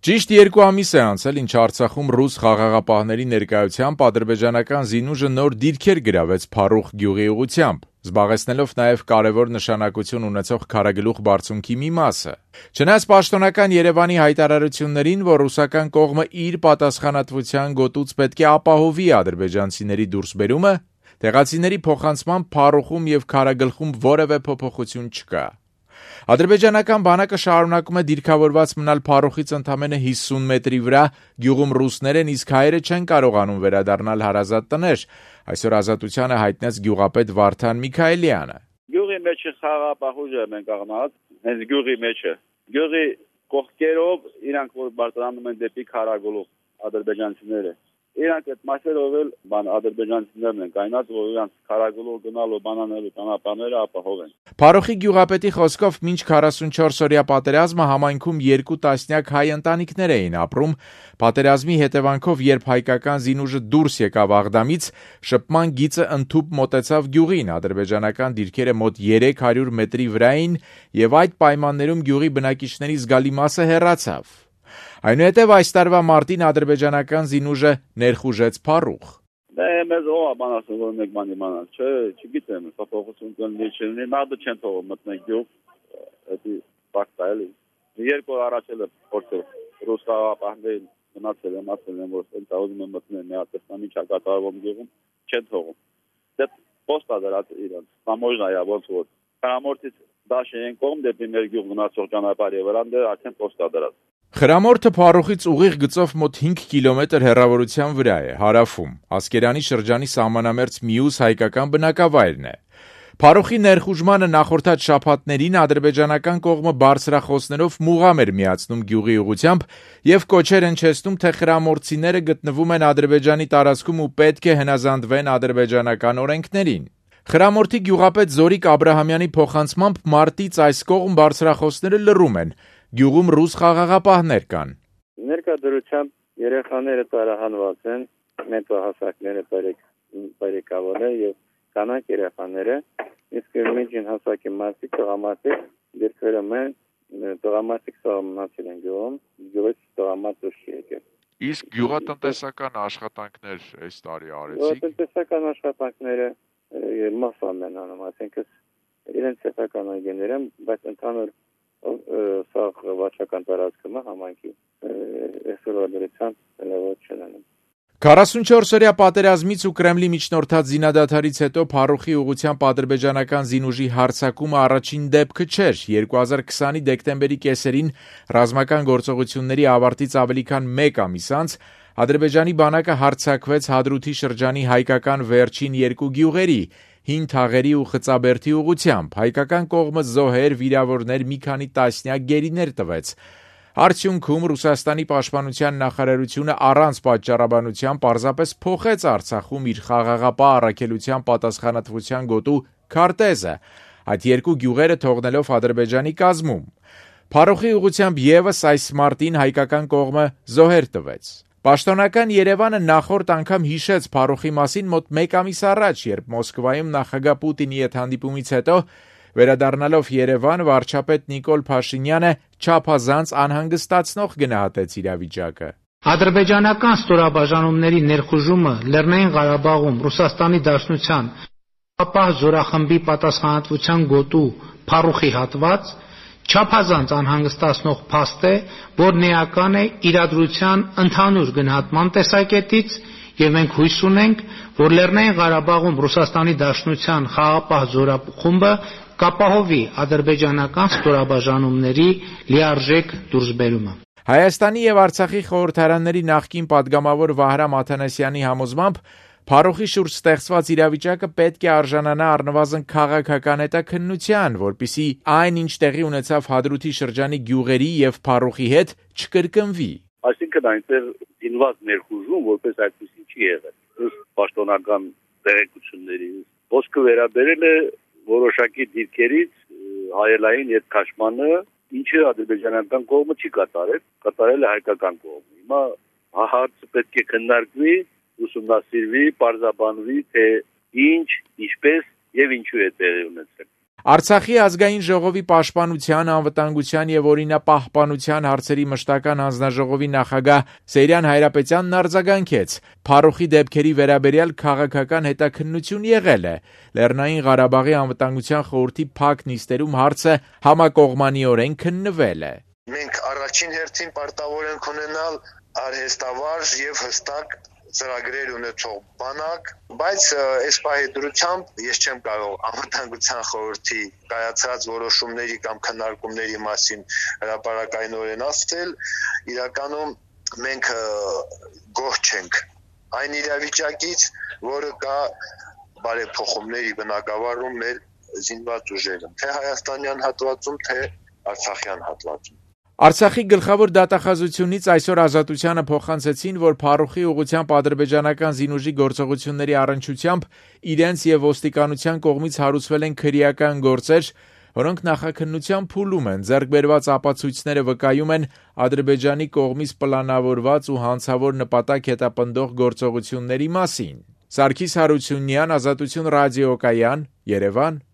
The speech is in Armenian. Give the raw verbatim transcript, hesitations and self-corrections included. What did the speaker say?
Ճիշտ երկու ամիս է անցել, ինչ Արցախում ռուս խաղաղապահների ներկայությամբ ադրբեջանական զինուժը նոր դիրքեր գրավեց Փարուխ գյուղի ուղղությամբ, զբաղեցնելով նաև կարևոր նշանակություն ունեցող քարագլուխ բարձունքի մի մասը։ Չնայած պաշտոնական Երևանի հայտարարություններին, որ ռուսական կողմը իր պատասխանատվության գոտուց պետք է ապահովի ադրբեջանցիների դուրսբերումը, տեղացիների փոխանցման Փարուխում եւ քարագլխում որևէ փոփոխություն չկա։ Ադրբեջանական բանակը շարունակում է դիրքավորված մնալ Փարուխից ընդամենը հիսուն մետրի վրա, գյուղում ռուսներ են, իսկ հայերը չեն կարողանում վերադառնալ հարազատ տներ, այսօր Ազատությանը հայտնեց գյուղապետ Վարդան Միքայելյանը։ Գյուղի մեջը խաղապահուժ ենք աղնած, հենց գյուղի մեջը։ Գյուղի կողքերով իրանք որ բարձրանում են դեպի քարագլուխ ադրբեջանցիները։ Իրանք այդ մասերով էլ բան ադրբեջանցիներն են կայնած, որ իրանք քարագլուխ գնալու բանանելու ճանապարհները ապահովեն։ Փարուխի գյուղապետի խոսքով մինչ քառասունչորս օրյա պատերազմը համայնքում երկու տասնյակ հայ ընտանիքներ էին ապրում, պատերազմի հետևանքով երբ հայկական զինուժը դուրս եկավ Աղդամից, շփման գիծը ընդհուպ մոտեցավ գյուղին, ադրբեջանական դիրքերը մոտ երեք հարյուր մետրի վրա էին եւ այդ պայմաններում գյուղի բնակիչների զգալի մասը հեռացավ։ Այնուհետև այս տարվա մարտին ադրբեջանական զինուժը ներխուժեց Փարուխ։ Դե մեզ ո՞վ բան ասում որ մեկ բան իմանալ, չէ, չգիտեմ, փոփոխություն կլինի, չլինի, նախ չեն թողում մտնել գյուղ, դա ֆակտ է։ Երկու օր առաջ էլ փորձել ռուս խաղապահներին մնացել եմ, ասել եմ, որ ինձ ուզում եմ մտնել մի հատ տեսնամի չակատարվում գյուղում, չեն թողում։ Դե պոստա դրած իրանց, համոժնա է ոնց որ։ Քարամորտից դաշ են կողմ դեպի մեր գյուղ գնացող ճանապարհի վրա, դե արդեն պոստա դրած։ Խրամորթը Փարուխից ուղիղ գծով մոտ հինգ կիլոմետր հեռավորության վրա է, հարավում, Ասկերանի շրջանի սահմանամերձ մյուս հայկական բնակավայրն է։ Փարուխի ներխուժմանը նախորդած շաբաթներին ադրբեջանական կողմը բարձրախոսներով մուղամ էր միացնում գյուղի ուղղությամբ եւ կոչեր հնչեցնում, թե խրամորցիները գտնվում են Ադրբեջանի տարածքում ու պետք է հնազանդվեն ադրբեջանական օրենքներին։ Խրամորթի գյուղապետ Զորիկ Աբրահամյանի փոխանցմամբ մարտից այս կողմ բարձրախոսները լռում են, գյուղում ռուս խաղաղապահներ կան։ Ներկայությամբ երեխաները տարահանված են, մեծահասակները բարեկավորներ եւ կանանց երեխաները, իսկ միջին հասակի մարդիկ տղամարդիկ դերքերում են, տղամարդիկ սահմանացել են գյուղում, գյուղից տղամարդ չի եկել։ Իսկ գյուղատնտեսական աշխատանքներ այս տարի արեցիք։ Գյուղատնտեսական աշխատանքները մասսան են անում, այսինքն իրենց սեփական այգիները, բայց ընդհանուր սաղ վաճական տարածքը համայնքի այսօր դրության լավոց չեն։ քառասունչորս օրյա պատերազմից ու Կրեմլի միջնորդած զինադադարից հետո Փարուխի ուղղությամբ ադրբեջանական զինուժի հարձակումը առաջին դեպքը չէր։ երկու հազար քսանի դեկտեմբերի կեսերին ռազմական գործողությունների ավարտից ավելի քան մեկ ամիս անց Ադրբեջանի բանակը հարձակվեց Հադրութի շրջանի հայկական վերջին երկու գյուղերի՝ Հին Թաղերի ու Խծաբերդի ուղղությամբ, հայկական կողմը զոհեր, վիրավորներ, մի քանի տասնյակ գերիներ տվեց։ Արդյունքում Ռուսաստանի պաշտպանության նախարարությունը առանց պատճառաբանության պարզապես փոխեց Արցախում իր խաղաղապահ առաքելության պատասխանատվության գոտու քարտեզը, այդ երկու գյուղերը թողնելով Ադրբեջանի կազմում։ Փարուխի ուղղությամբ ևս այս մարտին հայկական կողմը զոհեր տվեց։ Պաշտոնական Երևանը նախորդ անգամ հիշեց Փարուխի մասին մոտ մեկ ամիս առաջ, երբ Մոսկվայում նախագահ Պուտինի հետ հանդիպումից հետո վերադառնալով Երևան, վարչապետ Նիկոլ Փաշինյանը չափազանց անհանգստացնող գնահատեց իրավիճակը։ Ադրբեջանական ստորաբաժանումների ներխուժումը Լեռնային Ղարաբաղում Ռուսաստանի Դաշնության ապահ զորախմբի պատասխանատվության գոտու Փարուխի հատված չափազանց անհանգստացնող փաստ է, որն էական է իրադրության ընդհանուր գնահատման տեսակետից, եւ մենք հույս ունենք, որ Լեռնային Ղարաբաղում Ռուսաստանի Դաշնության խաղաղապահ զորախումբը կապահովի ադրբեջանական ստորաբաժանումների լիարժեք դուրսբերումը։ Հայաստանի եւ Արցախի խորհրդարանների նախկին падգամավոր Վահրամ Աթանասյանի համոզմամբ Փարուխի շուրջ ստեղծված իրավիճակը պետք է արժանանա առնվազն քաղաքական հետաքննության, որպեսզի այն, ինչ տեղի ունեցավ Հադրութի շրջանի գյուղերի եւ Փարուխի հետ, չկրկնվի։ Այսինքն այնտեղ ինված ներխուժում որպես այդպեսի չի եղել։ Ըստ պաշտոնական տեղեկությունների ոսկը վերաբերել է որոշակի դիրքերից հայելային երկաշմանը, ինչը ադրբեջանական կողմը չի կատարել, կատարել է հայկական կողմը։ Հիմա հարցը պետք է քննարկվի, ուսումնասիրվի, պարզաբանվի, թե ինչ, ինչպես եւ ինչու է տեղի ունեցել։ Արցախի ազգային ժողովի պաշտպանության, անվտանգության եւ օրինապահպանության հարցերի մշտական հանձնաժողովի նախագահ Սեյրան Հայրապետյանն արձագանքեց. Փարուխի դեպքերի վերաբերյալ քաղաքական հետաքննություն եղել է։ Լեռնային Ղարաբաղի անվտանգության խորհրդի փակ նիստերում հարցը համակողմանիորեն քննվել է։ Մենք առաջին հերթին պարտավոր ենք ունենալ արհեստավարժ եւ հստակ ծրագրեր ունեցող բանակ, բայց այս պահի դրությամբ ես չեմ կարող անվտանգության խորհրդի կայացած որոշումների կամ քննարկումների մասին հրապարակայնորեն ասել, իրականում մենք գոհ չենք այն իրավիճակից, որը կա բարեփոխումների բնագավառում մեր զինված ուժերում, թե հայաստանյան հատվածում, թե արցախյան հատվածում։ Արցախի գլխավոր դատախազությունից այսօր Ազատությանը փոխանցեցին, որ Փարուխի ուղղությամբ ադրբեջանական զինուժի գործողությունների առնչությամբ իրենց եւ ոստիկանության կողմից հարուցվել են քրեական գործեր, որոնք նախաքննության փուլում են, ձեռք բերված ապացույցները վկայում են Ադրբեջանի կողմից պլանավորված ու հանցավոր նպատակ հետապնդող գործողությունների մասին։ Սարգիս Հարությունյան, Ազատություն ռադիոկայան, Երևան։